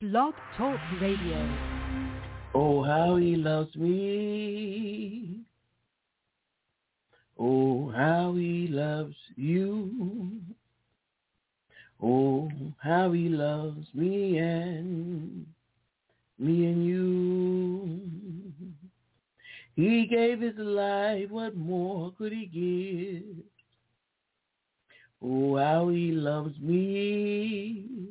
Blog Talk Radio. Oh, how he loves me. Oh, how he loves you. Oh, how he loves me and you. He gave his life, what more could he give? Oh, how he loves me.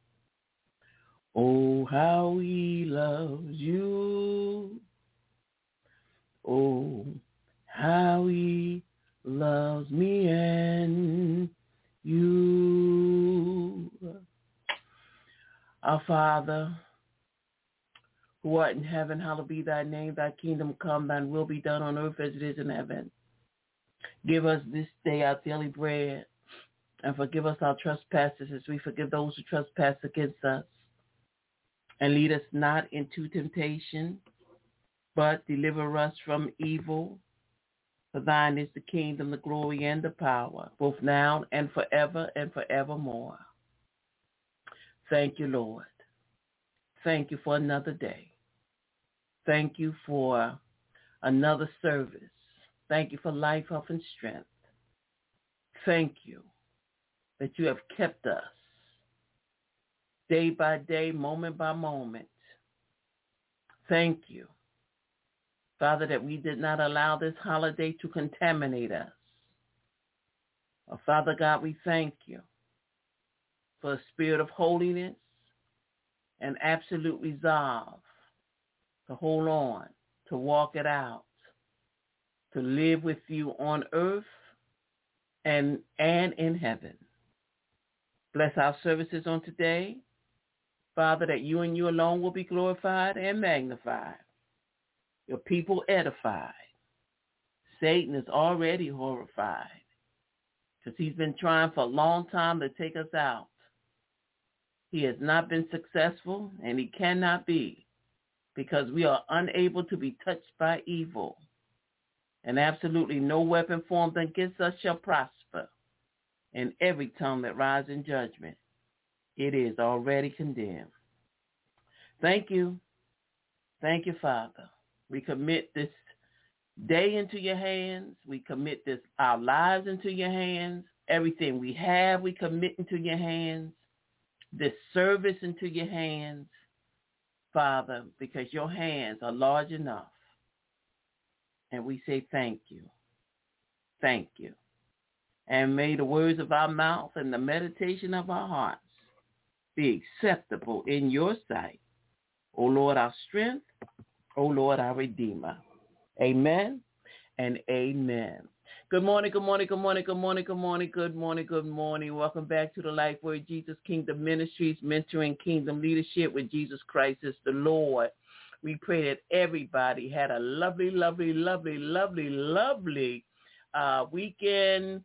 Oh, how he loves you. Oh, how he loves me and you. Our Father, who art in heaven, hallowed be thy name. Thy kingdom come, thine will be done on earth as it is in heaven. Give us this day our daily bread, and forgive us our trespasses as we forgive those who trespass against us. And lead us not into temptation, but deliver us from evil. For thine is the kingdom, the glory, and the power, both now and forevermore. Thank you, Lord. Thank you for another day. Thank you for another service. Thank you for life, health, and strength. Thank you that you have kept us day by day, moment by moment. Thank you, Father, that we did not allow this holiday to contaminate us. Oh, Father God, we thank you for a spirit of holiness and absolute resolve to hold on, to walk it out, to live with you on earth and in heaven. Bless our services on today, Father, that you and you alone will be glorified and magnified. Your people edified. Satan is already horrified because he's been trying for a long time to take us out. He has not been successful, and he cannot be, because we are unable to be touched by evil. And absolutely no weapon formed against us shall prosper. And every tongue that rises in judgment, it is already condemned. Thank you. Thank you, Father. We commit this day into your hands. We commit our lives into your hands. Everything we have, we commit into your hands. This service into your hands, Father, because your hands are large enough. And we say thank you. Thank you. And may the words of our mouth and the meditation of our hearts be acceptable in your sight. O Lord, our strength. O Lord, our Redeemer. Amen and amen. Good morning, good morning, good morning, good morning, good morning, good morning, good morning. Welcome back to the Life Word Jesus Kingdom Ministries, mentoring kingdom leadership with Jesus Christ is the Lord. We pray that everybody had a lovely, lovely, lovely, lovely, lovely weekend.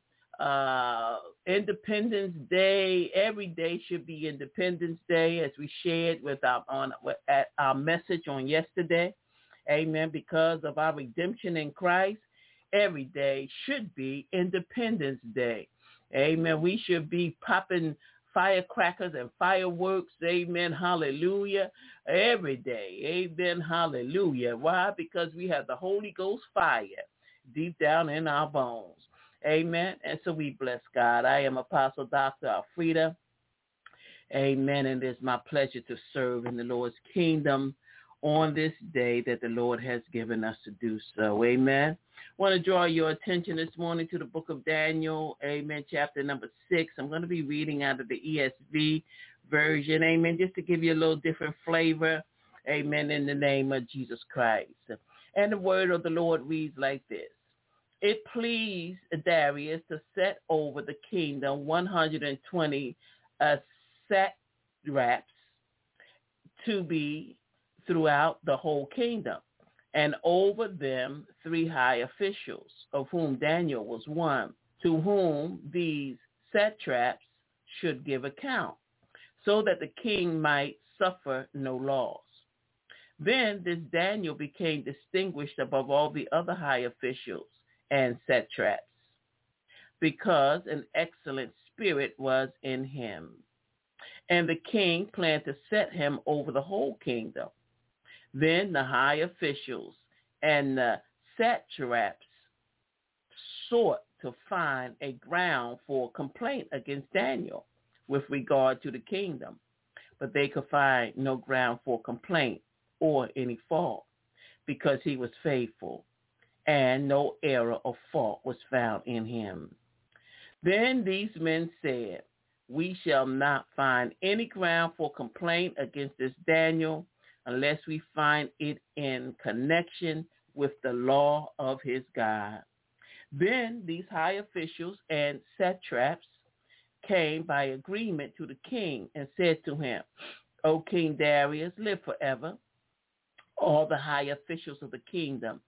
Independence Day. Every day should be Independence Day, as we shared with our message on yesterday. Amen. Because of our redemption in Christ, every day should be Independence Day. Amen. We should be popping firecrackers and fireworks. Amen. Hallelujah. Every day. Amen. Hallelujah. Why? Because we have the Holy Ghost fire deep down in our bones. Amen. And so we bless God. I am Apostle Dr. Alfreda. Amen. And it's my pleasure to serve in the Lord's kingdom on this day that the Lord has given us to do so. Amen. I want to draw your attention this morning to the book of Daniel. Amen. Chapter number 6. I'm going to be reading out of the ESV version. Amen. Just to give you a little different flavor. Amen. In the name of Jesus Christ. And the word of the Lord reads like this. It pleased Darius to set over the kingdom 120 satraps to be throughout the whole kingdom, and over them 3 high officials, of whom Daniel was one, to whom these satraps should give account, so that the king might suffer no loss. Then this Daniel became distinguished above all the other high officials and satraps, because an excellent spirit was in him. And the king planned to set him over the whole kingdom. Then the high officials and the satraps sought to find a ground for complaint against Daniel with regard to the kingdom, but they could find no ground for complaint or any fault, because he was faithful, and no error or fault was found in him. Then these men said, "We shall not find any ground for complaint against this Daniel unless we find it in connection with the law of his God." Then these high officials and satraps came by agreement to the king and said to him, "O King Darius, live forever. All the high officials of the kingdom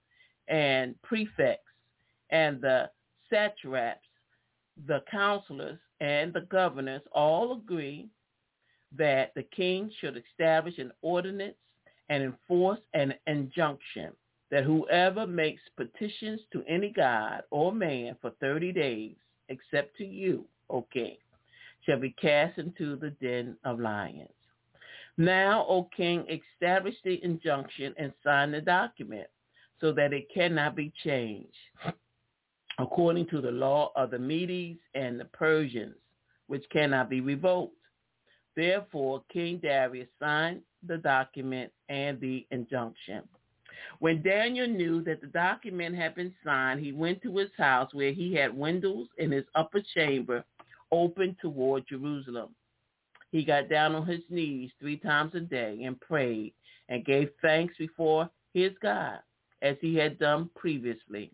and prefects and the satraps, the counselors and the governors all agree that the king should establish an ordinance and enforce an injunction that whoever makes petitions to any god or man for 30 days, except to you, O king, shall be cast into the den of lions. Now, O king, establish the injunction and sign the document so that it cannot be changed, according to the law of the Medes and the Persians, which cannot be revoked." Therefore, King Darius signed the document and the injunction. When Daniel knew that the document had been signed, he went to his house where he had windows in his upper chamber open toward Jerusalem. He got down on his knees 3 times a day and prayed and gave thanks before his God, as he had done previously.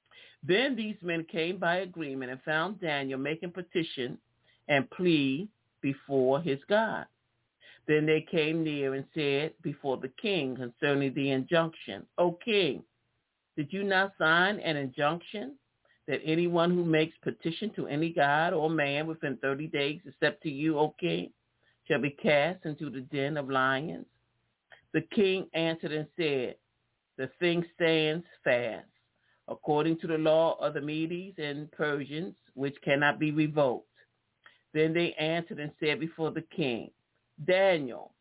Then these men came by agreement and found Daniel making petition and plea before his God. Then they came near and said before the king concerning the injunction, "O king, did you not sign an injunction that anyone who makes petition to any god or man within 30 days, except to you, O king, shall be cast into the den of lions?" The king answered and said, "The thing stands fast, according to the law of the Medes and Persians, which cannot be revoked." Then they answered and said before the king, "Daniel,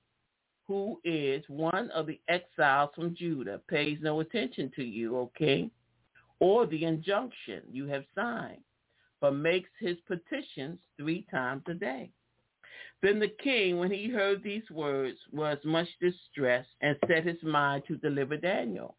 who is one of the exiles from Judah, pays no attention to you, O king, or the injunction you have signed, but makes his petitions 3 times a day." Then the king, when he heard these words, was much distressed and set his mind to deliver Daniel.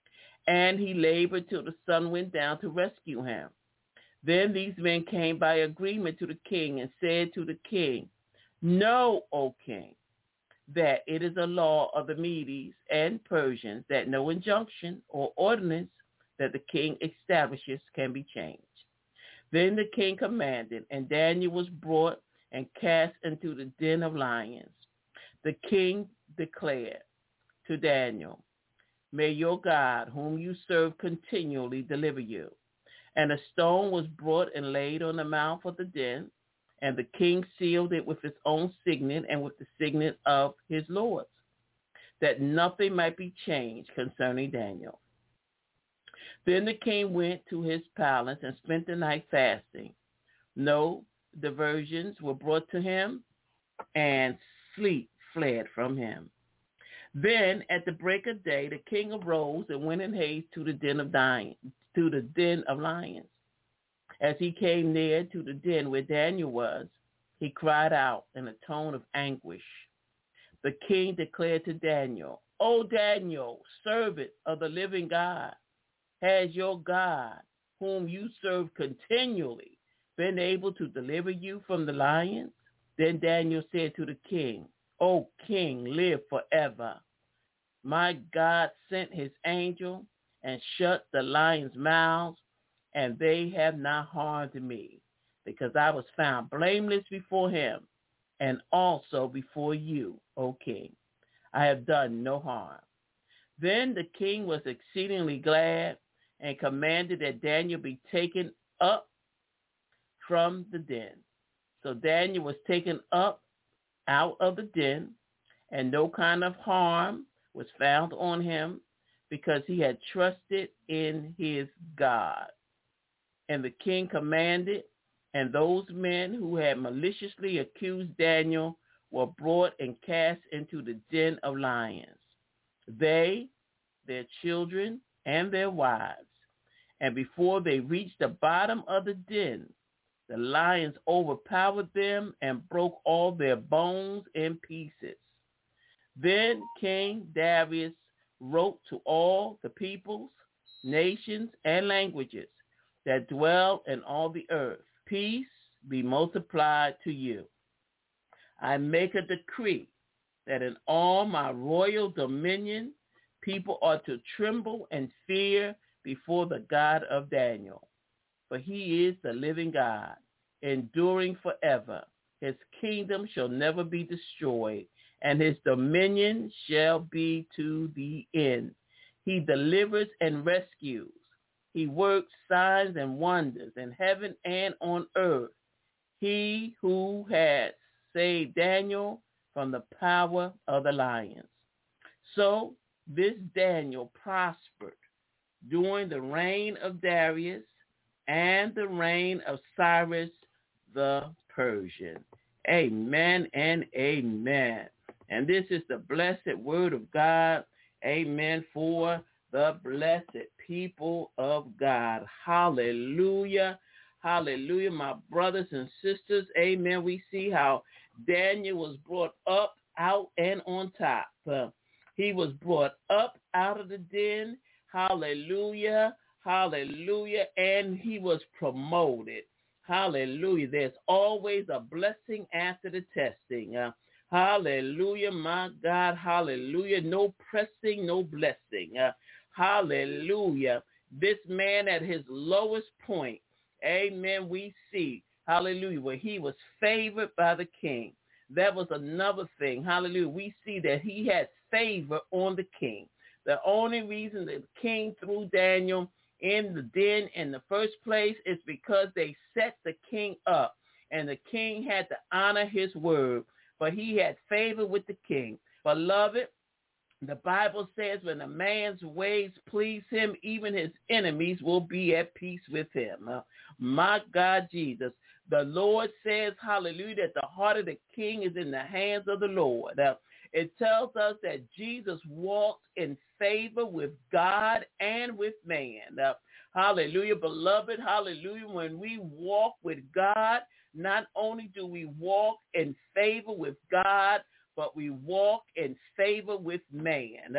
And he labored till the sun went down to rescue him. Then these men came by agreement to the king and said to the king, "Know, O king, that it is a law of the Medes and Persians that no injunction or ordinance that the king establishes can be changed." Then the king commanded, and Daniel was brought and cast into the den of lions. The king declared to Daniel, "May your God, whom you serve continually, deliver you." And a stone was brought and laid on the mouth of the den, and the king sealed it with his own signet and with the signet of his lords, that nothing might be changed concerning Daniel. Then the king went to his palace and spent the night fasting. No diversions were brought to him, and sleep fled from him. Then at the break of day, the king arose and went in haste to the den of lions. As he came near to the den where Daniel was, he cried out in a tone of anguish. The king declared to Daniel, "O Daniel, servant of the living God, has your God, whom you serve continually, been able to deliver you from the lions?" Then Daniel said to the king, "O king, live forever. My God sent his angel and shut the lions' mouths, and they have not harmed me, because I was found blameless before him and also before you, O king. I have done no harm." Then the king was exceedingly glad and commanded that Daniel be taken up from the den. So Daniel was taken up out of the den, and no kind of harm was found on him, because he had trusted in his God. And the king commanded, and those men who had maliciously accused Daniel were brought and cast into the den of lions. They, their children, and their wives. And before they reached the bottom of the den, the lions overpowered them and broke all their bones in pieces. Then King Darius wrote to all the peoples, nations, and languages that dwell in all the earth, peace be multiplied to you. I make a decree that in all my royal dominion, people are to tremble and fear before the God of Daniel. For he is the living God, enduring forever. His kingdom shall never be destroyed, and his dominion shall be to the end. He delivers and rescues. He works signs and wonders in heaven and on earth. He who has saved Daniel from the power of the lions. So this Daniel prospered during the reign of Darius and the reign of Cyrus the Persian. Amen and amen. And this is the blessed word of God. Amen. For the blessed people of God. Hallelujah. Hallelujah. My brothers and sisters. Amen. We see how Daniel was brought up, out, and on top. He was brought up out of the den. Hallelujah. Hallelujah. And he was promoted. Hallelujah. There's always a blessing after the testing. Hallelujah, my God. Hallelujah. No pressing, no blessing. Hallelujah. This man at his lowest point, amen, we see, hallelujah, where he was favored by the king. That was another thing. Hallelujah. We see that he had favor on the king. The only reason the king threw Daniel in the den in the first place is because they set the king up, and the king had to honor his word. But he had favor with the king. Beloved, the Bible says when a man's ways please him, even his enemies will be at peace with him. My God, Jesus. The Lord says, hallelujah, that the heart of the king is in the hands of the Lord. It tells us that Jesus walked in favor with God and with man. Hallelujah, beloved, hallelujah. When we walk with God, not only do we walk in favor with God, but we walk in favor with man.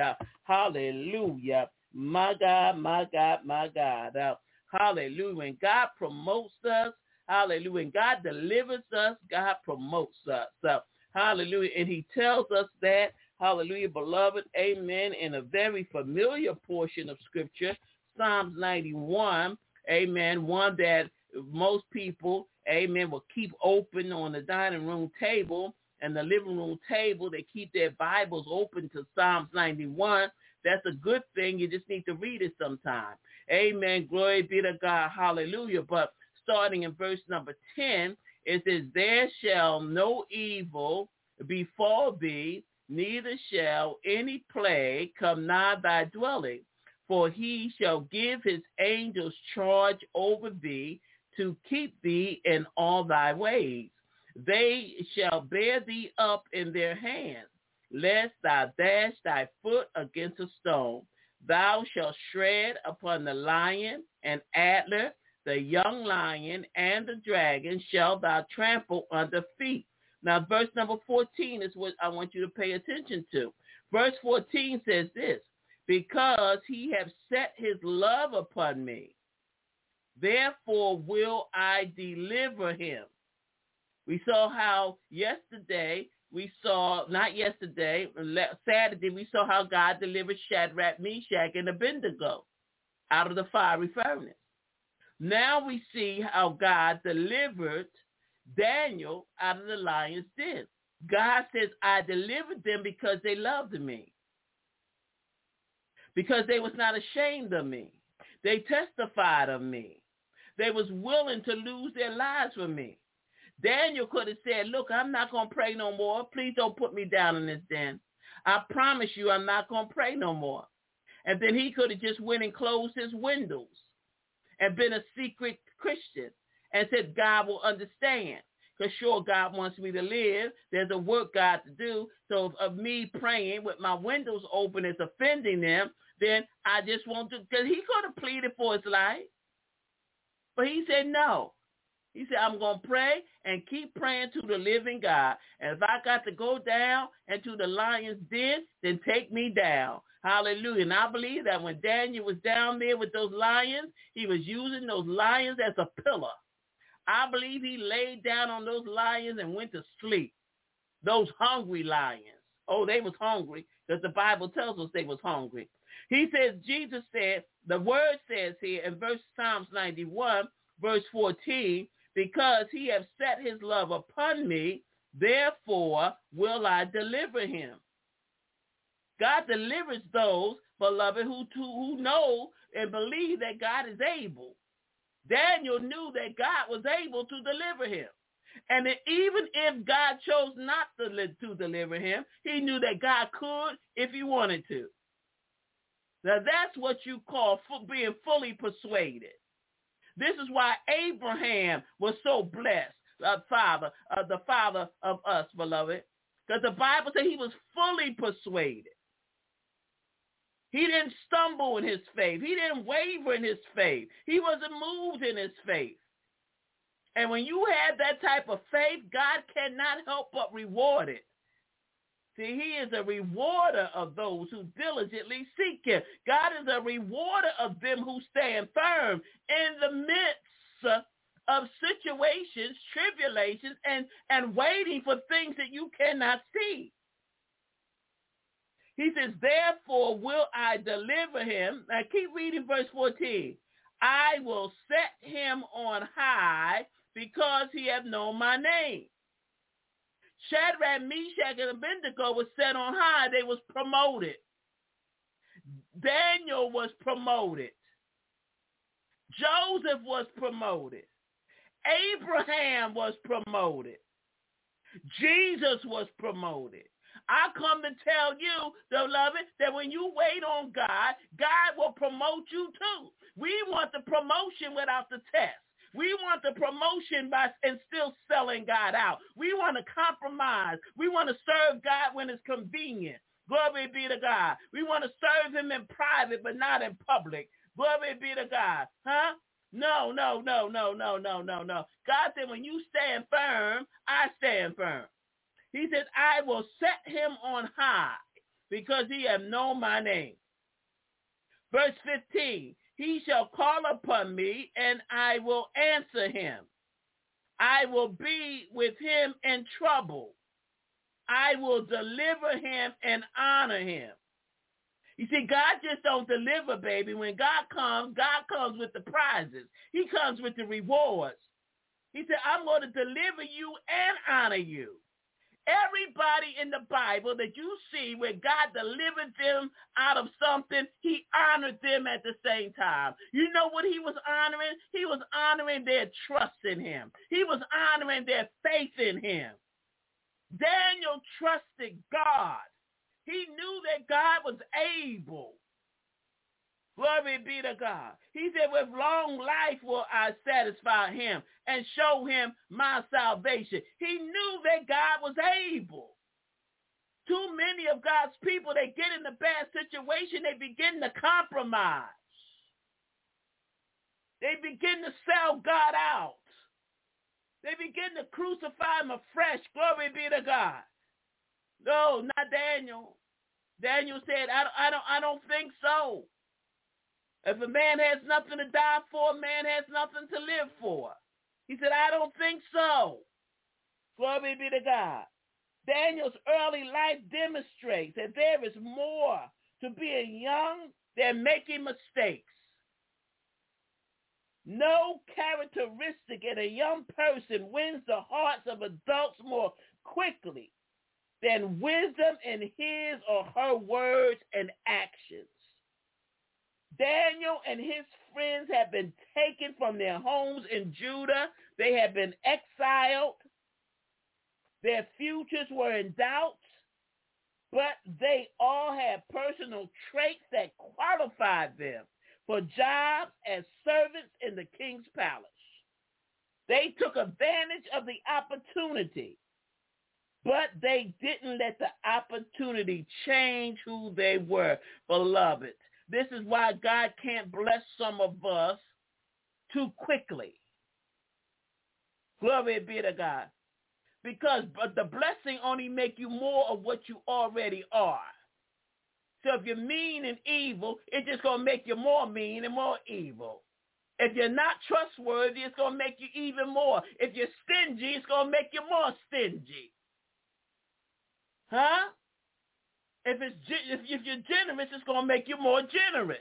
Hallelujah. My God, my God, my God. Hallelujah. When God promotes us, hallelujah. When God delivers us, God promotes us. Hallelujah. And he tells us that, hallelujah, beloved, amen, in a very familiar portion of Scripture, Psalms 91, amen, one that most people, amen, will keep open on the dining room table and the living room table. They keep their Bibles open to Psalms 91. That's a good thing. You just need to read it sometime. Amen. Glory be to God. Hallelujah. But starting in verse number 10, it says, there shall no evil befall thee, neither shall any plague come nigh thy dwelling. For he shall give his angels charge over thee to keep thee in all thy ways. They shall bear thee up in their hands, lest thou dash thy foot against a stone. Thou shalt tread upon the lion and adder, the young lion and the dragon shall thou trample under feet. Now, verse number 14 is what I want you to pay attention to. Verse 14 says this, because he hath set his love upon me, therefore will I deliver him. We saw how yesterday, Saturday, we saw how God delivered Shadrach, Meshach, and Abednego out of the fiery furnace. Now we see how God delivered Daniel out of the lion's den. God says, I delivered them because they loved me, because they was not ashamed of me. They testified of me. They was willing to lose their lives for me. Daniel could have said, look, I'm not going to pray no more. Please don't put me down in this den. I promise you I'm not going to pray no more. And then he could have just went and closed his windows and been a secret Christian and said, God will understand. because sure, God wants me to live. There's a work God to do. So if of me praying with my windows open is offending them, then I just want to, because he could have pleaded for his life. But he said no. He said, I'm going to pray and keep praying to the living God. And if I got to go down into the lion's den, then take me down. Hallelujah. And I believe that when Daniel was down there with those lions, he was using those lions as a pillar. I believe he laid down on those lions and went to sleep. Those hungry lions. Oh, they was hungry because the Bible tells us they was hungry. He says, Jesus said, the word says here in Psalms 91, verse 14, because he has set his love upon me, therefore will I deliver him. God delivers those, beloved, who know and believe that God is able. Daniel knew that God was able to deliver him. And that even if God chose not to deliver him, he knew that God could if he wanted to. Now that's what you call being fully persuaded. This is why Abraham was so blessed, the father of us, beloved. Because the Bible says he was fully persuaded. He didn't stumble in his faith. He didn't waver in his faith. He wasn't moved in his faith. And when you have that type of faith, God cannot help but reward it. See, he is a rewarder of those who diligently seek him. God is a rewarder of them who stand firm in the midst of situations, tribulations, and waiting for things that you cannot see. He says, therefore will I deliver him. Now keep reading verse 14. I will set him on high because he hath known my name. Shadrach, Meshach, and Abednego was set on high. They was promoted. Daniel was promoted. Joseph was promoted. Abraham was promoted. Jesus was promoted. I come to tell you, beloved, that when you wait on God, God will promote you too. We want the promotion without the test. We want the promotion and still selling God out. We want to compromise. We want to serve God when it's convenient. Glory be to God. We want to serve him in private but not in public. Glory be to God. Huh? No. God said when you stand firm, I stand firm. He says, I will set him on high because he hath known my name. Verse 15, he shall call upon me and I will answer him. I will be with him in trouble. I will deliver him and honor him. You see, God just don't deliver, baby. When God comes with the prizes. He comes with the rewards. He said, I'm going to deliver you and honor you. Everybody in the Bible that you see where God delivered them out of something, he honored them at the same time. You know what he was honoring? He was honoring their trust in him. He was honoring their faith in him. Daniel trusted God. He knew that God was able. Glory be to God. He said, with long life will I satisfy him and show him my salvation. He knew that God was able. Too many of God's people, they get in a bad situation, they begin to compromise. They begin to sell God out. They begin to crucify him afresh. Glory be to God. No, not Daniel. Daniel said, I don't think so. If a man has nothing to die for, a man has nothing to live for. He said, I don't think so. Glory be to God. Daniel's early life demonstrates that there is more to being young than making mistakes. No characteristic in a young person wins the hearts of adults more quickly than wisdom in his or her words and actions. Daniel and his friends have been taken from their homes in Judah. They have been exiled. Their futures were in doubt, but they all had personal traits that qualified them for jobs as servants in the king's palace. They took advantage of the opportunity, but they didn't let the opportunity change who they were. Beloved, this is why God can't bless some of us too quickly. Glory be to God. Because the blessing only make you more of what you already are. So if you're mean and evil, it's just going to make you more mean and more evil. If you're not trustworthy, it's going to make you even more. If you're stingy, it's going to make you more stingy. Huh? If you're generous, it's going to make you more generous.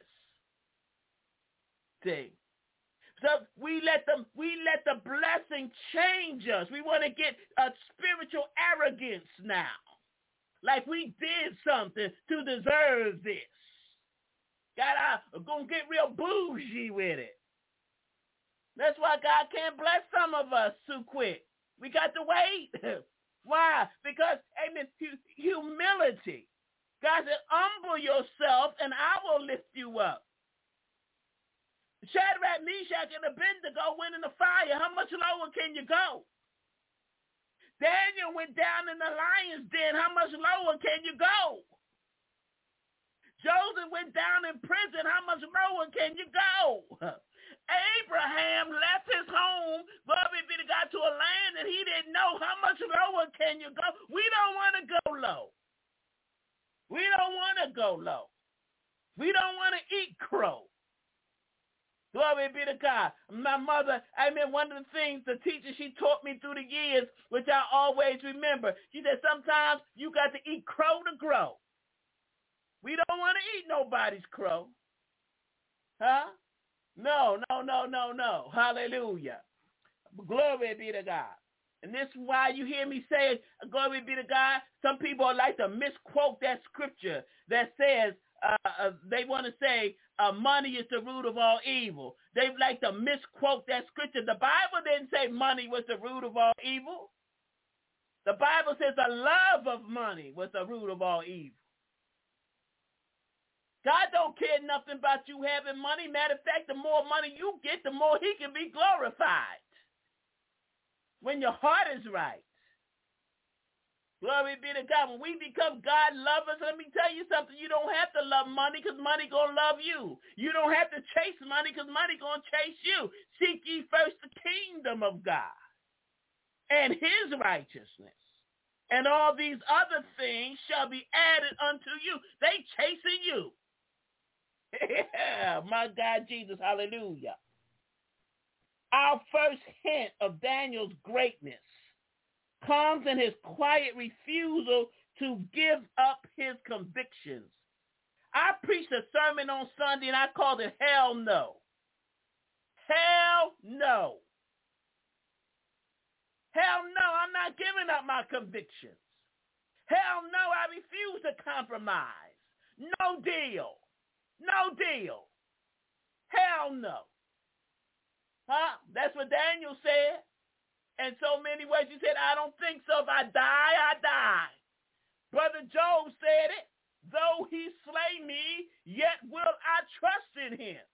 See? So we let the blessing change us. We want to get a spiritual arrogance now. Like we did something to deserve this. Gonna get real bougie with it. That's why God can't bless some of us too quick. We got to wait. Why? Because, amen, humility. God said, humble yourself and I will lift you up. Shadrach, Meshach, and Abednego went in the fire. How much lower can you go? Daniel went down in the lion's den. How much lower can you go? Joseph went down in prison. How much lower can you go? Abraham left his home, glory be to God, to a land that he didn't know. How much lower can you go? We don't want to go low. We don't want to go low. We don't want to eat crow. Glory be to God. My mother, one of the things, the teacher, she taught me through the years, which I always remember. She said, sometimes you got to eat crow to grow. We don't want to eat nobody's crow. Huh? No. Hallelujah. Glory be to God. And this is why you hear me say, glory be to God. Some people like to misquote that scripture that says, they want to say money is the root of all evil. They like to misquote that scripture. The Bible didn't say money was the root of all evil. The Bible says the love of money was the root of all evil. God don't care nothing about you having money. Matter of fact, the more money you get, the more he can be glorified. When your heart is right. Glory be to God. When we become God lovers, let me tell you something. You don't have to love money because money going to love you. You don't have to chase money because money going to chase you. Seek ye first the kingdom of God and his righteousness. And all these other things shall be added unto you. They chasing you. Yeah, my God, Jesus, hallelujah. Our first hint of Daniel's greatness comes in his quiet refusal to give up his convictions. I preached a sermon on Sunday and I called it Hell No. Hell no. Hell no, I'm not giving up my convictions. Hell no, I refuse to compromise. No deal. No deal. Hell no. Huh? That's what Daniel said. In so many ways, he said, I don't think so. If I die, I die. Brother Job said it. Though he slay me, yet will I trust in him.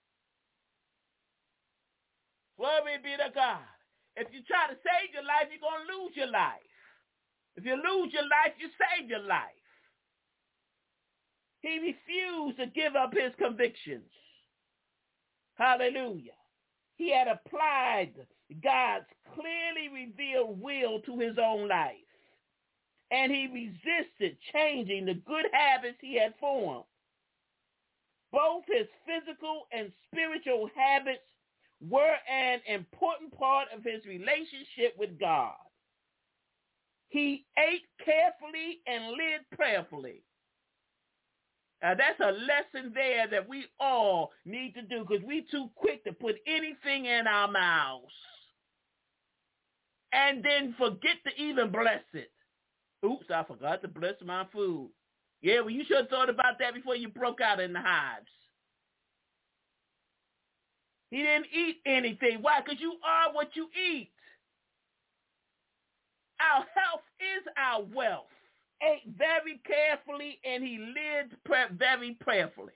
Glory be to God. If you try to save your life, you're going to lose your life. If you lose your life, you save your life. He refused to give up his convictions. Hallelujah. He had applied God's clearly revealed will to his own life. And he resisted changing the good habits he had formed. Both his physical and spiritual habits were an important part of his relationship with God. He ate carefully and lived prayerfully. Now, that's a lesson there that we all need to do because we too quick to put anything in our mouths and then forget to even bless it. Oops, I forgot to bless my food. Yeah, well, you should have thought about that before you broke out in the hives. He didn't eat anything. Why? Because you are what you eat. Our health is our wealth. Ate very carefully, and he lived very prayerfully.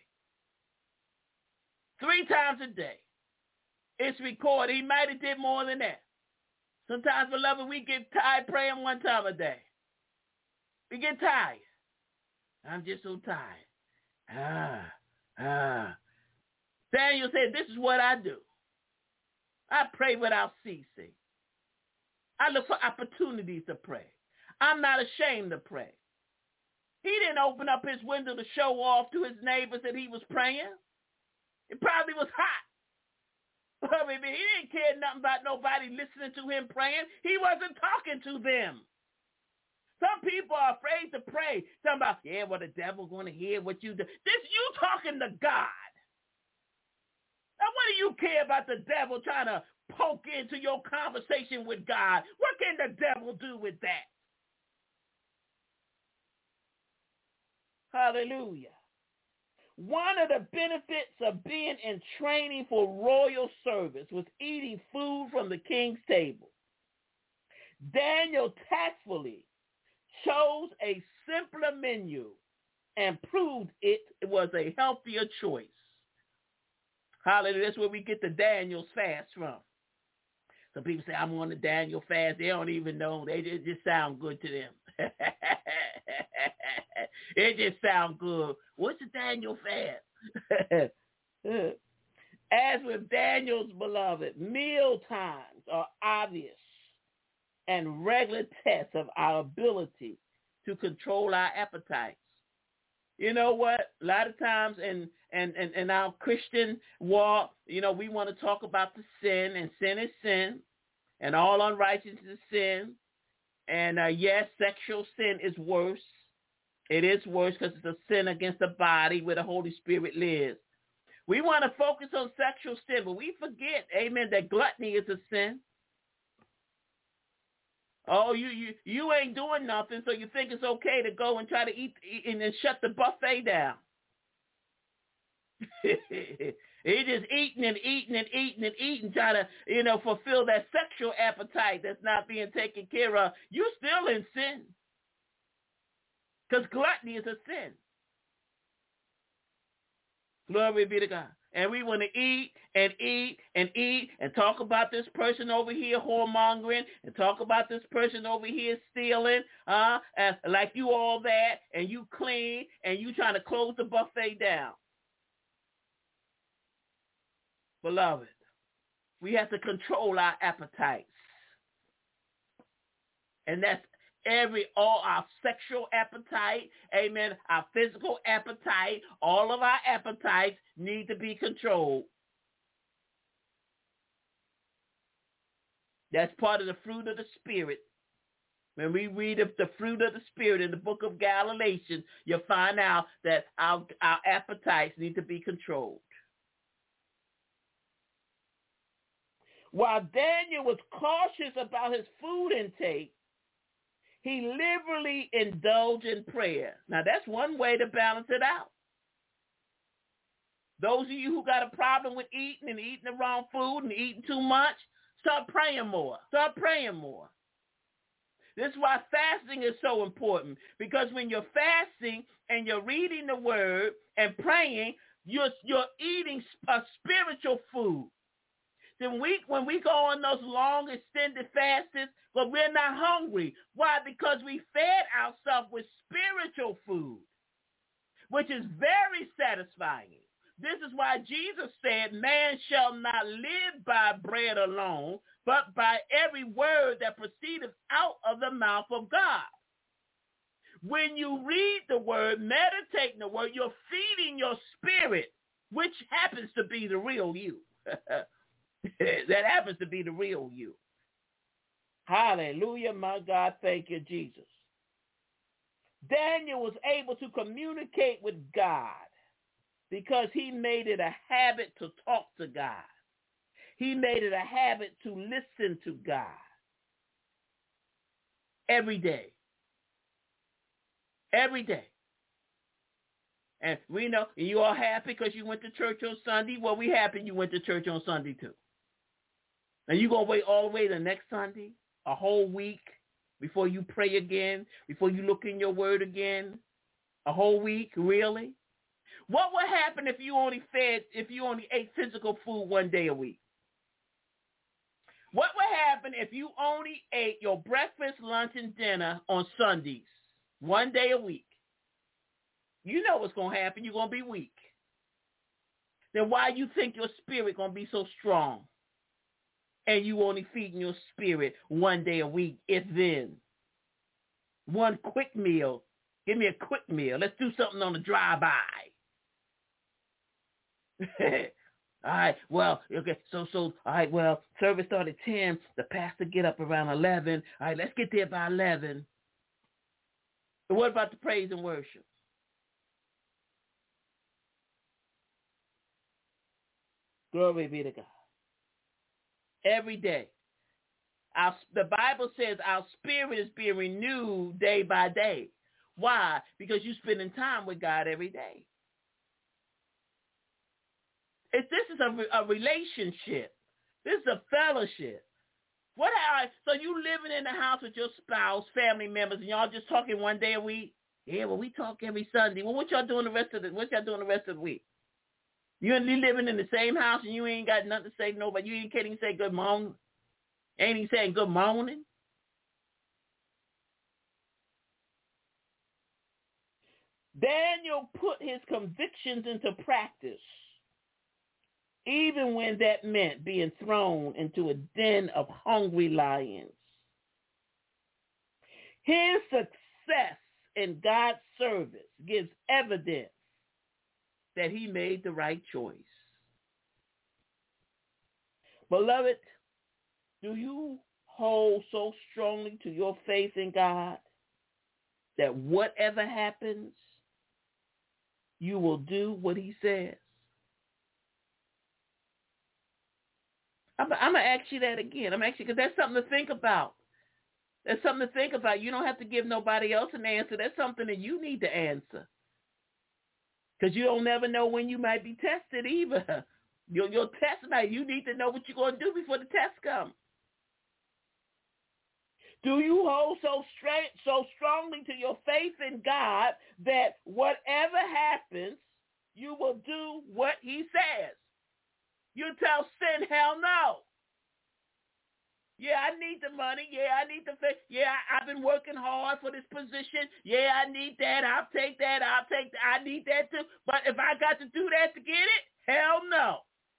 3 times a day. It's recorded. He might have did more than that. Sometimes, beloved, we get tired praying one time a day. We get tired. I'm just so tired. Daniel said, this is what I do. I pray without ceasing. I look for opportunities to pray. I'm not ashamed to pray. He didn't open up his window to show off to his neighbors that he was praying. It probably was hot. I mean, he didn't care nothing about nobody listening to him praying. He wasn't talking to them. Some people are afraid to pray. Talking about, yeah, well, the devil going to hear what you do. This, you talking to God. Now, what do you care about the devil trying to poke into your conversation with God? What can the devil do with that? Hallelujah. One of the benefits of being in training for royal service was eating food from the king's table. Daniel tactfully chose a simpler menu and proved it was a healthier choice. Hallelujah. That's where we get the Daniel's fast from. Some people say, I'm on the Daniel fast. They don't even know. They just sound good to them. It just sound good. What's the Daniel fast? As with Daniel's beloved, meal times are obvious and regular tests of our ability to control our appetites. You know what? A lot of times in our Christian walk, you know, we want to talk about the sin, and sin is sin, and all unrighteousness is sin. And yes, sexual sin is worse. It is worse because it's a sin against the body where the Holy Spirit lives. We want to focus on sexual sin, but we forget, amen, that gluttony is a sin. Oh, you ain't doing nothing, so you think it's okay to go and try to eat and then shut the buffet down. He just eating and eating and eating and eating, trying to, you know, fulfill that sexual appetite that's not being taken care of. You still in sin. Because gluttony is a sin. Glory be to God. And we want to eat and eat and eat and talk about this person over here whoremongering and talk about this person over here stealing, and like you all that, and you clean, and you trying to close the buffet down. Beloved, we have to control our appetites. And that's all our sexual appetite, amen, our physical appetite, all of our appetites need to be controlled. That's part of the fruit of the Spirit. When we read of the fruit of the Spirit in the book of Galatians, you'll find out that our appetites need to be controlled. While Daniel was cautious about his food intake, he liberally indulged in prayer. Now, that's one way to balance it out. Those of you who got a problem with eating and eating the wrong food and eating too much, start praying more. Start praying more. This is why fasting is so important, because when you're fasting and you're reading the word and praying, you're eating a spiritual food. Then when we go on those long extended fasts, but we're not hungry. Why? Because we fed ourselves with spiritual food, which is very satisfying. This is why Jesus said, man shall not live by bread alone, but by every word that proceedeth out of the mouth of God. When you read the word, meditating the word, you're feeding your spirit, which happens to be the real you. That happens to be the real you. Hallelujah, my God. Thank you, Jesus. Daniel was able to communicate with God because he made it a habit to talk to God. He made it a habit to listen to God every day. Every day. And we know you all happy because you went to church on Sunday. Well, we happy you went to church on Sunday too. And you're going to wait all the way to next Sunday, a whole week, before you pray again, before you look in your word again? A whole week? Really? What would happen if you only ate physical food one day a week? What would happen if you only ate your breakfast, lunch, and dinner on Sundays, one day a week? You know what's going to happen. You're going to be weak. Then why you think your spirit going to be so strong? And you only feeding your spirit one day a week, if then. One quick meal. Give me a quick meal. Let's do something on the drive-by. All right, well, okay, so, all right, well, service started at 10. The pastor get up around 11. All right, let's get there by 11. But what about the praise and worship? Glory be to God. Every day. The Bible says our spirit is being renewed day by day. Why? Because you're spending time with God every day. This is a relationship. This is a fellowship. So you living in the house with your spouse, family members, and y'all just talking one day a week? Yeah, well, we talk every Sunday. Well, what y'all doing the rest of the week? You living in the same house and you ain't got nothing to say to nobody. You can't even say good morning. Ain't even saying good morning. Daniel put his convictions into practice, even when that meant being thrown into a den of hungry lions. His success in God's service gives evidence that he made the right choice. Beloved, do you hold so strongly to your faith in God that whatever happens, you will do what he says? I'm going to ask you that again. I'm actually, because that's something to think about. That's something to think about. You don't have to give nobody else an answer. That's something that you need to answer. Because you don't never know when you might be tested either. Your test night, you need to know what you're going to do before the test comes. Do you hold so strongly to your faith in God that whatever happens, you will do what he says? You tell sin, hell no. Yeah, I need the money. Yeah, I need the faith. Yeah, I've been working hard for this position. Yeah, I need that. I'll take that. I need that too. But if I got to do that to get it, hell no.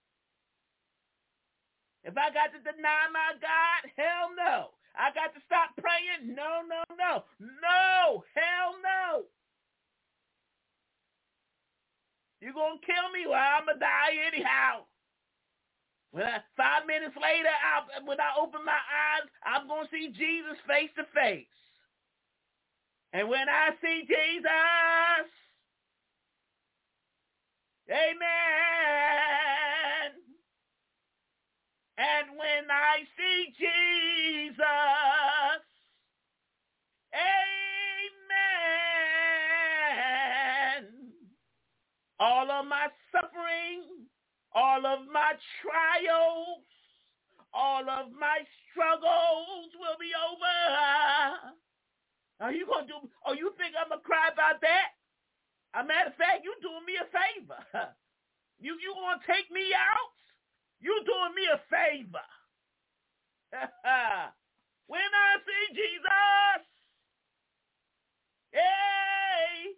If I got to deny my God, hell no. I got to stop praying? No, no, no. No, hell no. You're going to kill me? Well, I'm going to die anyhow. 5 minutes later, when I open my eyes, I'm going to see Jesus face to face. And when I see Jesus, amen. And when I see Jesus, amen. All of my suffering, all of my trials, all of my struggles will be over. Are you going to do, you think I'm going to cry about that? As a matter of fact, you doing me a favor. You going to take me out? You doing me a favor. When I see Jesus, hey,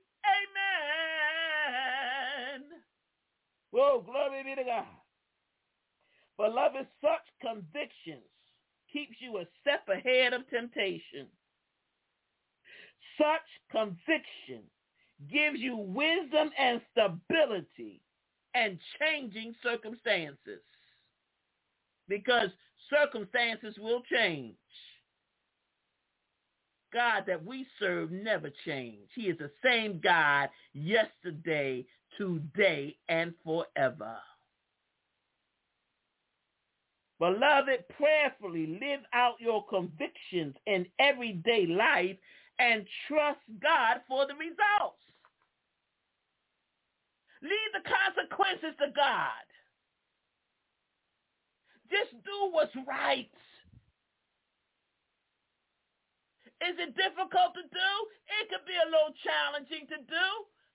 amen. Whoa, glory be to God. Beloved, such convictions keeps you a step ahead of temptation. Such conviction gives you wisdom and stability and changing circumstances. Because circumstances will change. God that we serve never change. He is the same God yesterday, today, and forever. Beloved, prayerfully live out your convictions in everyday life and trust God for the results. Leave the consequences to God. Just do what's right. Is it difficult to do? It could be a little challenging to do.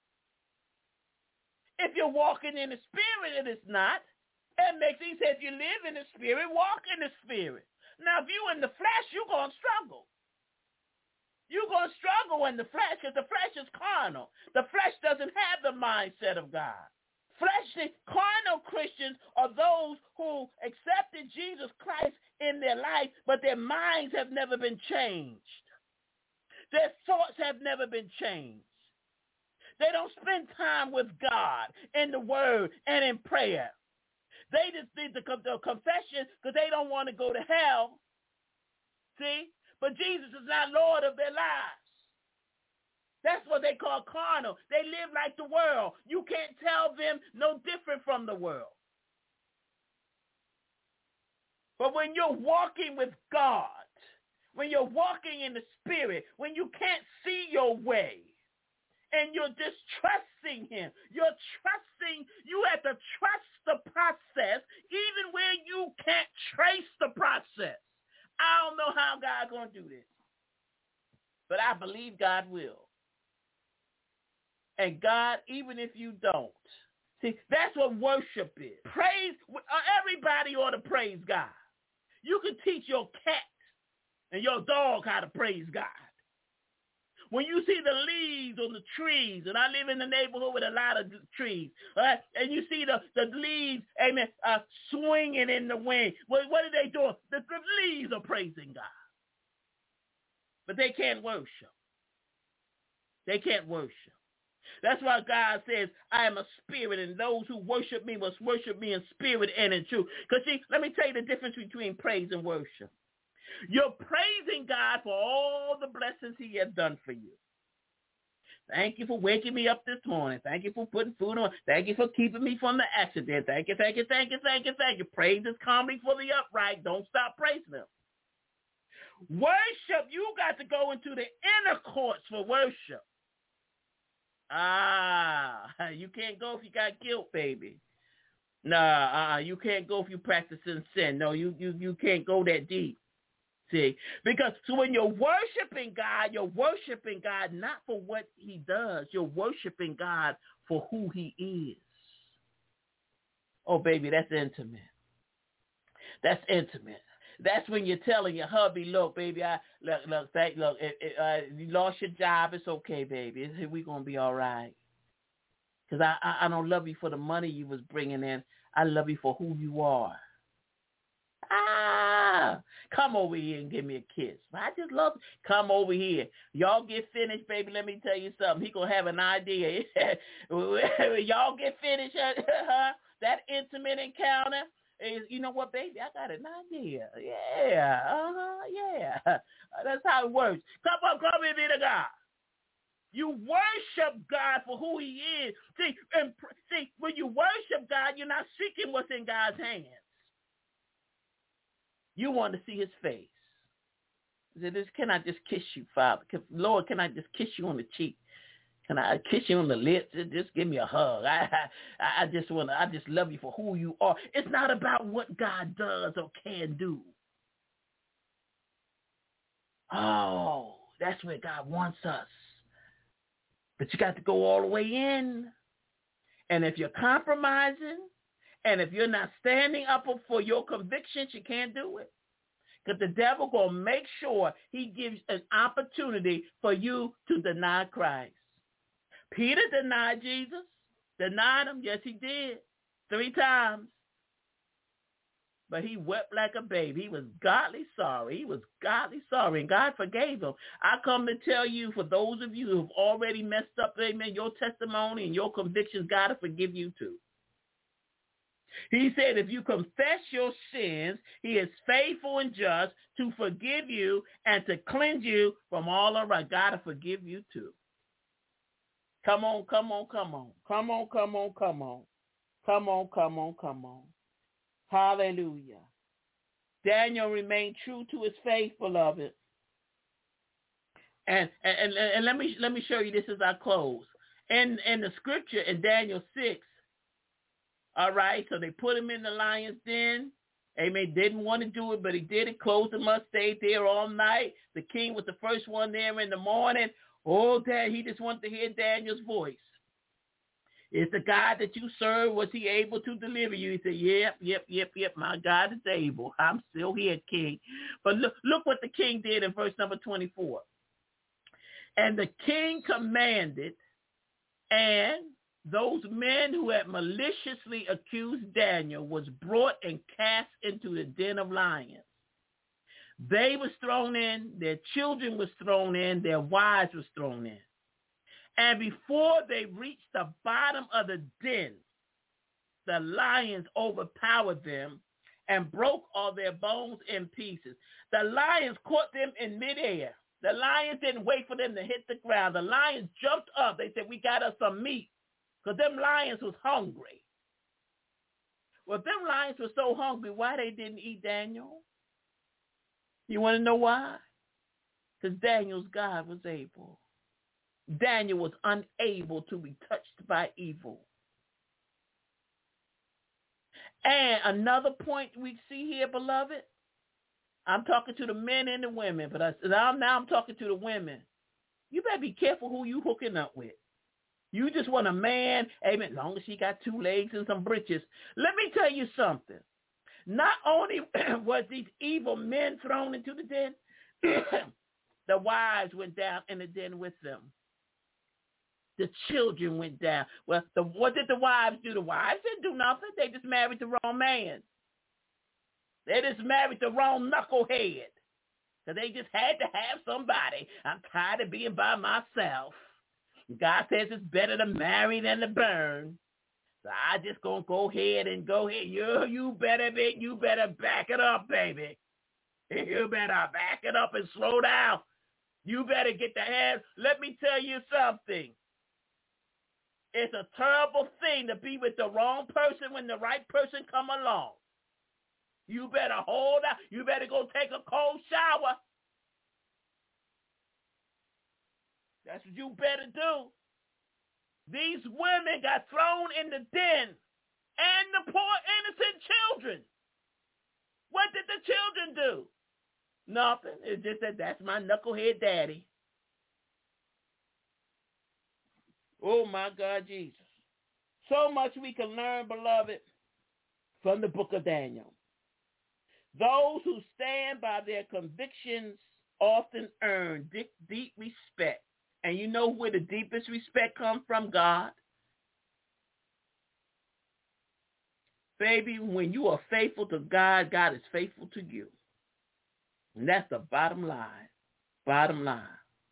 If you're walking in the Spirit, it is not. It makes sense. If you live in the Spirit, walk in the Spirit. Now, if you in the flesh, you're going to struggle. You're going to struggle in the flesh because the flesh is carnal. The flesh doesn't have the mindset of God. Fleshly, carnal Christians are those who accepted Jesus Christ in their life, but their minds have never been changed. Their thoughts have never been changed. They don't spend time with God in the word and in prayer. They just need the confession because they don't want to go to hell. See? But Jesus is not Lord of their lives. That's what they call carnal. They live like the world. You can't tell them no different from the world. But when you're walking with God, when you're walking in the Spirit, when you can't see your way, and you're just trusting him, you have to trust the process, even when you can't trace the process. I don't know how God's going to do this, but I believe God will. And God, even if you don't, see, that's what worship is. Praise, everybody ought to praise God. You can teach your cat and your dog how to praise God. When you see the leaves on the trees, and I live in the neighborhood with a lot of trees, and you see the leaves, amen, swinging in the wind, what are they doing? The leaves are praising God. But they can't worship. They can't worship. That's why God says, I am a spirit, and those who worship me must worship me in spirit and in truth. Because, see, let me tell you the difference between praise and worship. You're praising God for all the blessings he has done for you. Thank you for waking me up this morning. Thank you for putting food on. Thank you for keeping me from the accident. Thank you, thank you, thank you, thank you, thank you. Praise is coming for the upright. Don't stop praising him. Worship, you got to go into the inner courts for worship. You can't go if you got guilt, baby. You can't go if you practicing sin. No, you can't go that deep. See, because so when you're worshiping God not for what he does. You're worshiping God for who he is. Oh, baby, that's intimate. That's intimate. That's when you're telling your hubby, look, baby, you lost your job. It's okay, baby. We're going to be all right. Because I don't love you for the money you was bringing in. I love you for who you are. Come over here and give me a kiss. I just love you. Come over here. Y'all get finished, baby. Let me tell you something. He going to have an idea. Y'all get finished, that intimate encounter. You know what, baby? I got an idea. Yeah. That's how it works. Come here, be the God. You worship God for who he is. See, when you worship God, you're not seeking what's in God's hands. You want to see his face. Can I just kiss you, Father? Lord, can I just kiss you on the cheek? Can I kiss you on the lips? Just give me a hug. I just love you for who you are. It's not about what God does or can do. Oh, that's where God wants us. But you got to go all the way in. And if you're compromising, and if you're not standing up for your convictions, you can't do it. Because the devil going to make sure he gives an opportunity for you to deny Christ. Peter denied Jesus. Denied him. Yes, he did. 3 times. But he wept like a baby. He was godly sorry. And God forgave him. I come to tell you, for those of you who have already messed up, amen, your testimony and your convictions, God will forgive you too. He said, if you confess your sins, he is faithful and just to forgive you and to cleanse you from all unrighteousness. God will forgive you too. Come on. Hallelujah. Daniel remained true to his faith, beloved. And let me show you this as I close. In the scripture in Daniel 6, all right, so they put him in the lion's den. Amen. Didn't want to do it, but he did it. Closed him up, stayed there all night. The king was the first one there in the morning. Oh, Dad, he just wanted to hear Daniel's voice. Is the God that you serve, was he able to deliver you? He said, yep, my God is able. I'm still here, king. But look what the king did in verse number 24. And the king commanded, and those men who had maliciously accused Daniel was brought and cast into the den of lions. They was thrown in, their children was thrown in, their wives was thrown in. And before they reached the bottom of the den, the lions overpowered them and broke all their bones in pieces. The lions caught them in midair. The lions didn't wait for them to hit the ground. The lions jumped up. They said, we got us some meat, because them lions was hungry. Well, if them lions were so hungry, why they didn't eat Daniel? You want to know why? Because Daniel's God was able. Daniel was unable to be touched by evil. And another point we see here, beloved, I'm talking to the men and the women, but now I'm talking to the women. You better be careful who you hooking up with. You just want a man, amen, as long as he got 2 legs and some britches. Let me tell you something. Not only was these evil men thrown into the den, the wives went down in the den with them. The children went down. Well, what did the wives do? The wives didn't do nothing. They just married the wrong man. They just married the wrong knucklehead. So they just had to have somebody. I'm tired of being by myself. God says it's better to marry than to burn. So I just gonna go ahead. You better back it up, baby. You better back it up and slow down. You better get the hands. Let me tell you something. It's a terrible thing to be with the wrong person when the right person come along. You better hold out. You better go take a cold shower. That's what you better do. These women got thrown in the den, and the poor innocent children. What did the children do? Nothing. It's just that's my knucklehead daddy. Oh, my God, Jesus. So much we can learn, beloved, from the book of Daniel. Those who stand by their convictions often earn deep respect. And you know where the deepest respect comes from? God. Baby, when you are faithful to God, God is faithful to you. And that's the bottom line. Bottom line.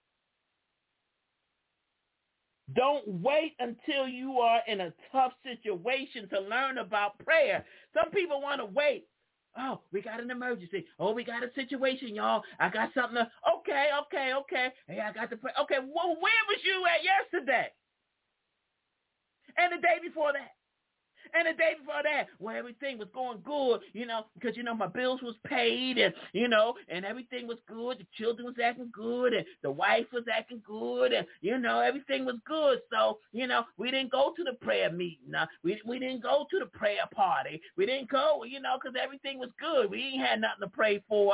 Don't wait until you are in a tough situation to learn about prayer. Some people want to wait. Oh, we got an emergency. Oh, we got a situation, y'all. I got something to... Okay. Hey, I got to pray. Okay, well, where was you at yesterday? And the day before that? And the day before that, well, everything was going good, because, my bills was paid and, and everything was good. The children was acting good and the wife was acting good and, everything was good. So, we didn't go to the prayer meeting. We didn't go to the prayer party. We didn't go, because everything was good. We ain't had nothing to pray for.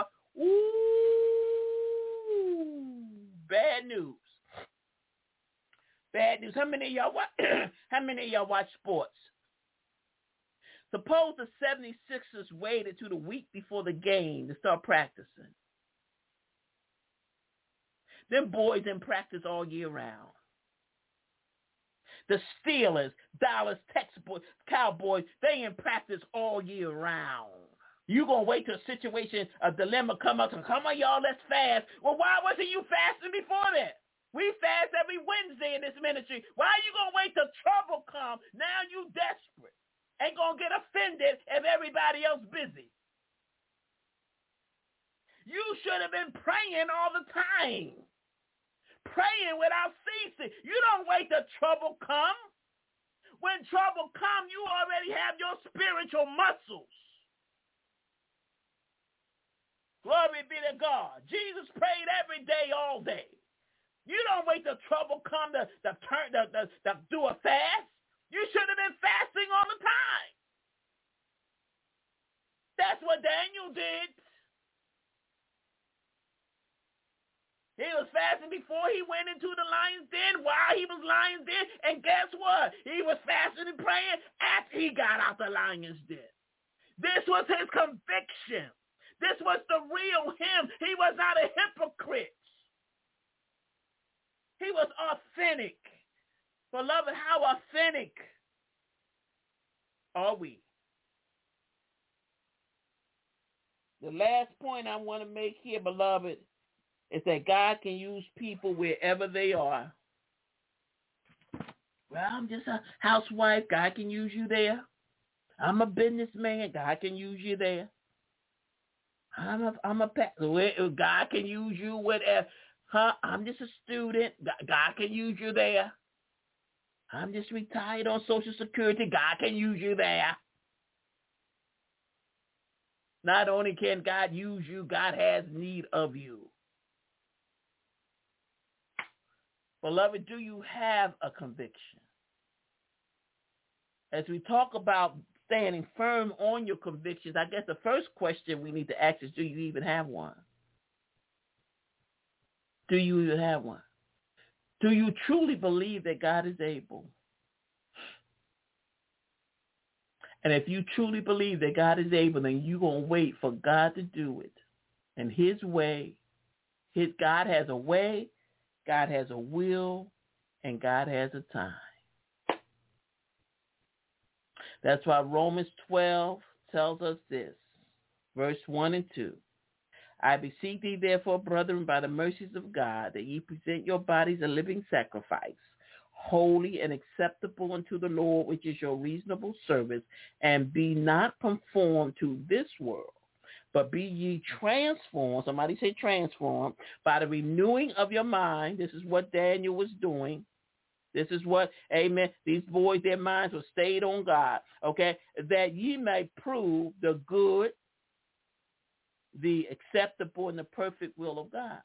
Ooh, bad news. Bad news. How many of y'all watch sports? Suppose the 76ers waited to the week before the game to start practicing. Them boys in practice all year round. The Steelers, Dallas, Texas Cowboys, they in practice all year round. You going to wait till a situation, a dilemma come up and come on, y'all, let's fast. Well, why wasn't you fasting before that? We fast every Wednesday in this ministry. Why are you going to wait till trouble come? Now you desperate. Ain't going to get offended if everybody else busy. You should have been praying all the time. Praying without ceasing. You don't wait till trouble come. When trouble come, you already have your spiritual muscles. Glory be to God. Jesus prayed every day, all day. You don't wait till trouble come to do a fast. You should have been fasting all the time. That's what Daniel did. He was fasting fasting before he went into the lion's den, while he was lion's den, and guess what? He was fasting and praying after he got out the lion's den. This was his conviction. This was the real him. He was not a hypocrite. He was authentic. Beloved, how authentic are we? The last point I want to make here, beloved, is that God can use people wherever they are. Well, I'm just a housewife. God can use you there. I'm a businessman. God can use you there. I'm a pastor. God can use you whatever. I'm just a student. God can use you there. I'm just retired on Social Security. God can use you there. Not only can God use you, God has need of you. Beloved, do you have a conviction? As we talk about standing firm on your convictions, I guess the first question we need to ask is, do you even have one? Do you even have one? Do you truly believe that God is able? And if you truly believe that God is able, then you're going to wait for God to do it. And his way, God has a way, God has a will, and God has a time. That's why Romans 12 tells us this, verse 1 and 2. I beseech thee, therefore, brethren, by the mercies of God, that ye present your bodies a living sacrifice, holy and acceptable unto the Lord, which is your reasonable service, and be not conformed to this world, but be ye transformed, somebody say transformed, by the renewing of your mind. This is what Daniel was doing. This is what, amen, these boys, their minds were stayed on God, okay, that ye may prove the good, the acceptable, and the perfect will of God.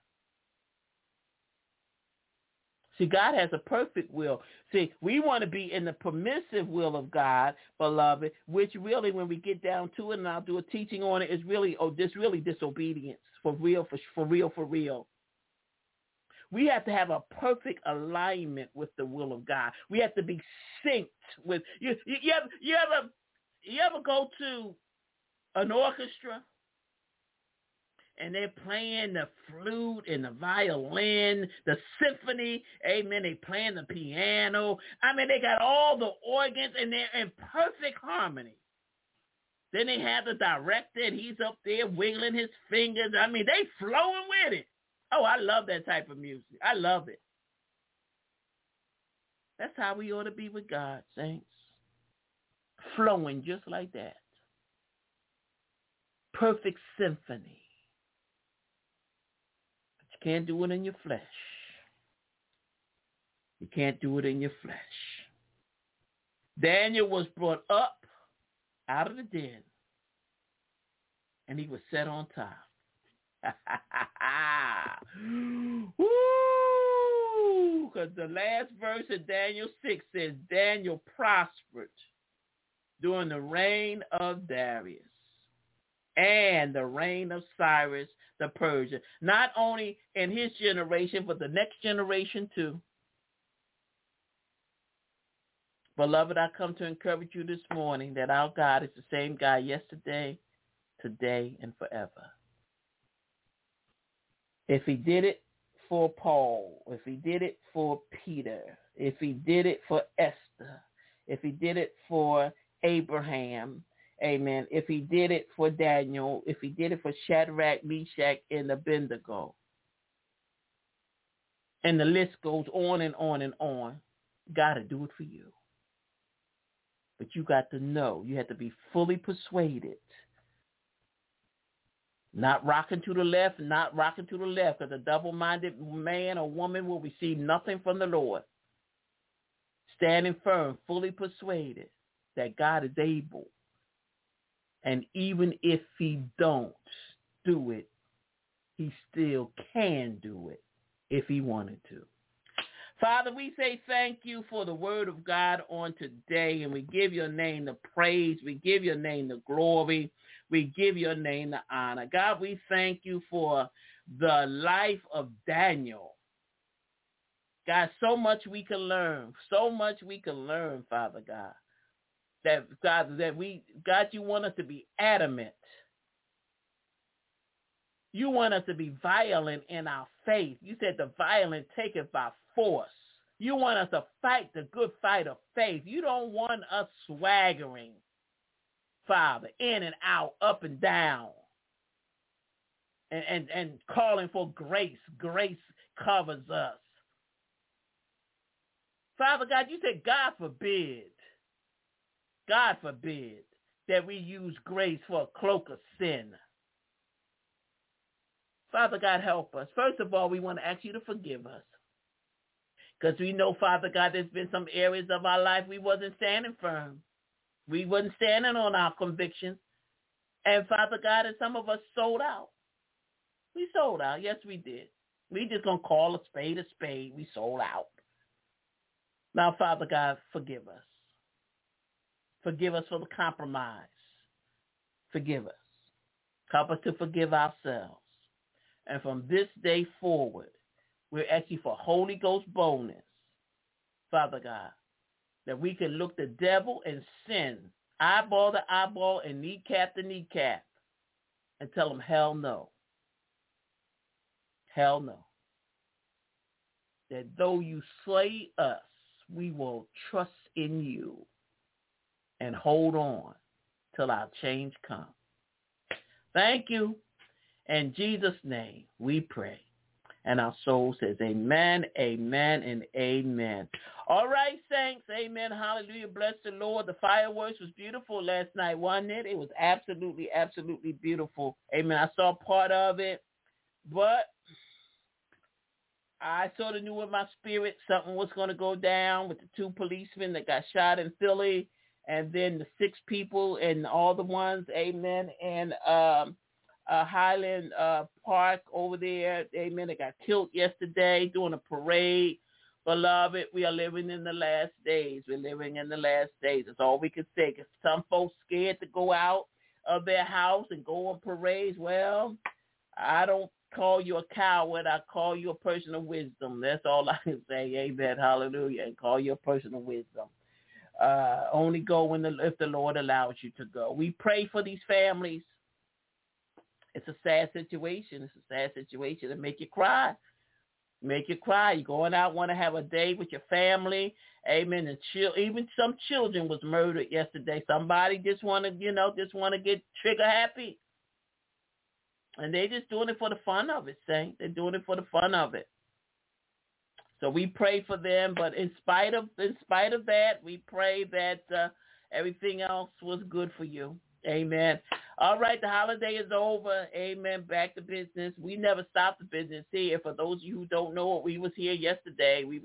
See, God has a perfect will. See, we want to be in the permissive will of God, beloved, which really, when we get down to it, and I'll do a teaching on it, is really, disobedience, for real. We have to have a perfect alignment with the will of God. We have to be synced with, you ever go to an orchestra? And they're playing the flute and the violin, the symphony, amen. They playing the piano. I mean, they got all the organs, and they're in perfect harmony. Then they have the director, and he's up there wiggling his fingers. I mean, they flowing with it. Oh, I love that type of music. I love it. That's how we ought to be with God, saints. Flowing just like that. Perfect symphony. Can't do it in your flesh. You can't do it in your flesh. Daniel was brought up out of the den, and he was set on top. Woo! Because the last verse of Daniel 6 says, Daniel prospered during the reign of Darius and the reign of Cyrus the Persian, not only in his generation, but the next generation too. Beloved, I come to encourage you this morning that our God is the same God yesterday, today, and forever. If he did it for Paul, if he did it for Peter, if he did it for Esther, if he did it for Abraham, amen, if he did it for Daniel, if he did it for Shadrach, Meshach, and Abednego, and the list goes on and on and on, God will do it for you. But you got to know, you have to be fully persuaded. Not rocking to the left, because a double-minded man or woman will receive nothing from the Lord. Standing firm, fully persuaded that God is able. And even if he don't do it, he still can do it if he wanted to. Father, we say thank you for the word of God on today, and we give your name the praise. We give your name the glory. We give your name the honor. God, we thank you for the life of Daniel. God, so much we can learn. So much we can learn, Father God. God, you want us to be adamant. You want us to be violent in our faith. You said the violent take it by force. You want us to fight the good fight of faith. You don't want us swaggering, Father, in and out, up and down, and calling for grace. Grace covers us. Father God, you said, God forbid that we use grace for a cloak of sin. Father God, help us. First of all, we want to ask you to forgive us. Because we know, Father God, there's been some areas of our life we wasn't standing firm. We wasn't standing on our convictions. And Father God, and some of us sold out. We sold out. Yes, we did. We just going to call a spade a spade. We sold out. Now, Father God, forgive us. Forgive us for the compromise. Forgive us. Help us to forgive ourselves. And from this day forward, we're asking for Holy Ghost boldness, Father God, that we can look the devil and sin, eyeball to eyeball and kneecap to kneecap, and tell him, hell no. Hell no. That though you slay us, we will trust in you and hold on till our change comes. Thank you. In Jesus' name we pray. And our soul says amen, amen, and amen. All right, saints. Amen. Hallelujah. Bless the Lord. The fireworks was beautiful last night, wasn't it? It was absolutely, absolutely beautiful. Amen. I saw part of it, but I sort of knew in my spirit something was going to go down with the 2 policemen that got shot in Philly, and then the 6 people and all the ones, amen, and Highland Park over there, amen, that got killed yesterday during a parade. Beloved, we are living in the last days. We're living in the last days. That's all we can say. If some folks scared to go out of their house and go on parades, well, I don't call you a coward. I call you a person of wisdom. That's all I can say. Amen. Hallelujah. And call you a person of wisdom. Only go if the Lord allows you to go. We pray for these families. It's a sad situation. It's a sad situation to make you cry. Make you cry. You're going out, want to have a day with your family. Amen. And even some children was murdered yesterday. Somebody just want to get trigger happy. And they just doing it for the fun of it, Saint. They're doing it for the fun of it. So we pray for them, but in spite of that, we pray that everything else was good for you. Amen. All right, the holiday is over. Amen. Back to business. We never stopped the business here. For those of you who don't know, we was here yesterday. We're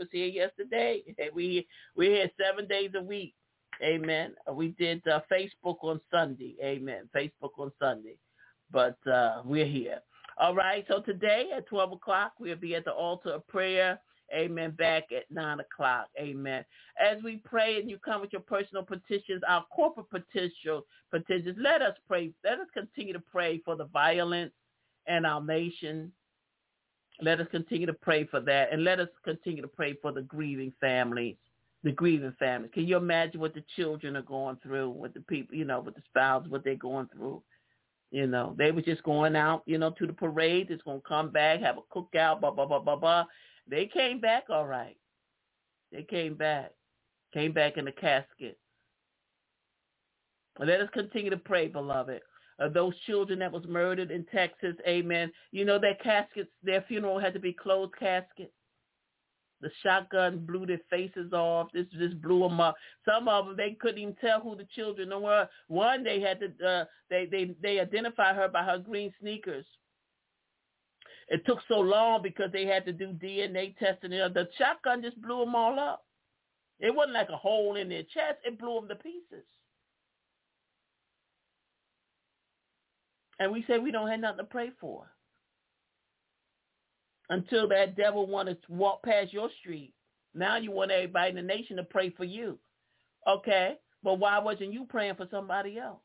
here 7 days a week. Amen. We did Facebook on Sunday. Amen. Facebook on Sunday. But we're here. All right, so today at 12 o'clock, we'll be at the altar of prayer. Amen. Back at 9 o'clock. Amen. As we pray and you come with your personal petitions, our corporate petitions, let us pray. Let us continue to pray for the violence in our nation. Let us continue to pray for that. And let us continue to pray for the grieving families. Can you imagine what the children are going through, with the people, with the spouses, what they're going through? They were just going out, to the parade. It's going to come back, have a cookout, blah, blah, blah, blah, blah. They came back all right. They came back in the casket. Let us continue to pray, beloved. Those children that was murdered in Texas, amen. Their caskets, their funeral had to be closed casket. The shotgun blew their faces off. This blew them up. Some of them, they couldn't even tell who the children were. One, they had to, they identified her by her green sneakers. It took so long because they had to do DNA testing. The shotgun just blew them all up. It wasn't like a hole in their chest. It blew them to pieces. And we say we don't have nothing to pray for. Until that devil wanted to walk past your street. Now you want everybody in the nation to pray for you. Okay, but why wasn't you praying for somebody else?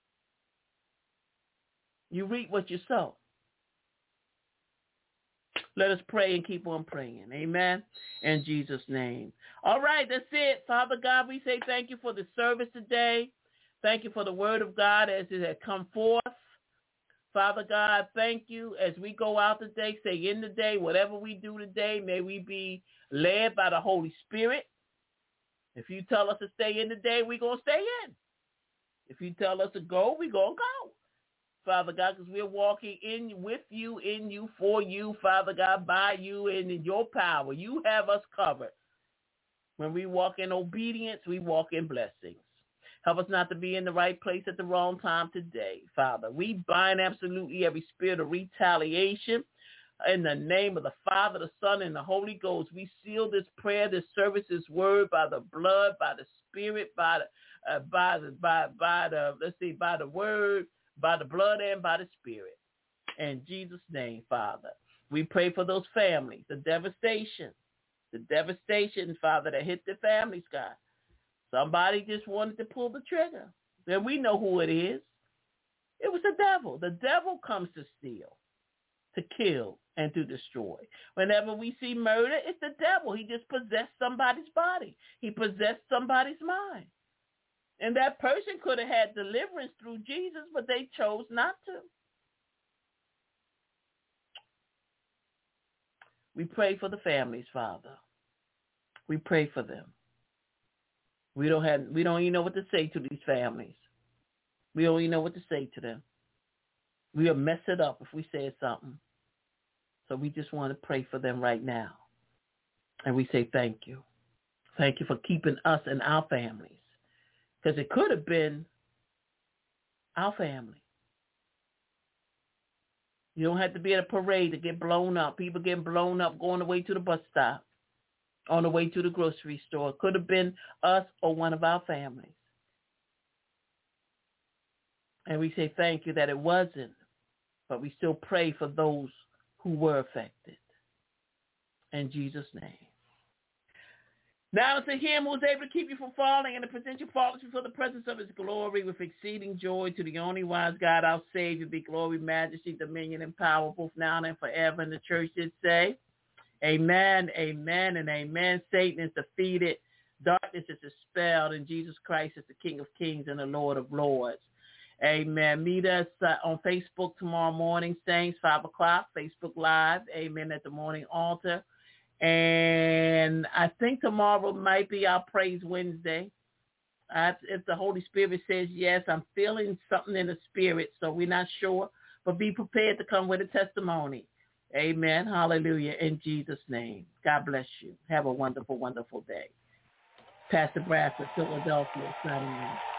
You reap what you sow. Let us pray and keep on praying. Amen. In Jesus' name. All right, that's it. Father God, we say thank you for the service today. Thank you for the word of God as it has come forth. Father God, thank you as we go out today, say in the day, whatever we do today, may we be led by the Holy Spirit. If you tell us to stay in the day, we're going to stay in. If you tell us to go, we're going to go. Father God, because we're walking in with you, in you, for you, Father God, by you, and in your power. You have us covered. When we walk in obedience, we walk in blessings. Help us not to be in the right place at the wrong time today, Father. We bind absolutely every spirit of retaliation. In the name of the Father, the Son, and the Holy Ghost, we seal this prayer, this service, this word by the blood, by the Spirit, by the word, by the blood, and by the Spirit. In Jesus' name, Father, we pray for those families, the devastation, Father, that hit the families, God. Somebody just wanted to pull the trigger. Then we know who it is. It was the devil. The devil comes to steal, to kill, and to destroy. Whenever we see murder, it's the devil. He just possessed somebody's body. He possessed somebody's mind. And that person could have had deliverance through Jesus, but they chose not to. We pray for the families, Father. We pray for them. We don't even know what to say to these families. We don't even know what to say to them. We'll mess it up if we say something. So we just want to pray for them right now. And we say thank you. Thank you for keeping us and our families. Because it could have been our family. You don't have to be at a parade to get blown up. People getting blown up going away to the bus stop, on the way to the grocery store. It could have been us or one of our families. And we say thank you that it wasn't, but we still pray for those who were affected. In Jesus' name. Now to him who is able to keep you from falling and to present you faultless before the presence of his glory with exceeding joy, to the only wise God, our Savior, be glory, majesty, dominion, and power, both now and forever. And the church did say, amen, amen, and amen. Satan is defeated. Darkness is dispelled, and Jesus Christ is the King of kings and the Lord of lords. Amen. Meet us on Facebook tomorrow morning, saints, 5 o'clock, Facebook Live. Amen, at the morning altar. And I think tomorrow might be our Praise Wednesday. If the Holy Spirit says yes, I'm feeling something in the spirit, so we're not sure. But be prepared to come with a testimony. Amen. Hallelujah. In Jesus' name. God bless you. Have a wonderful, wonderful day. Pastor Bradford, Philadelphia, signing off.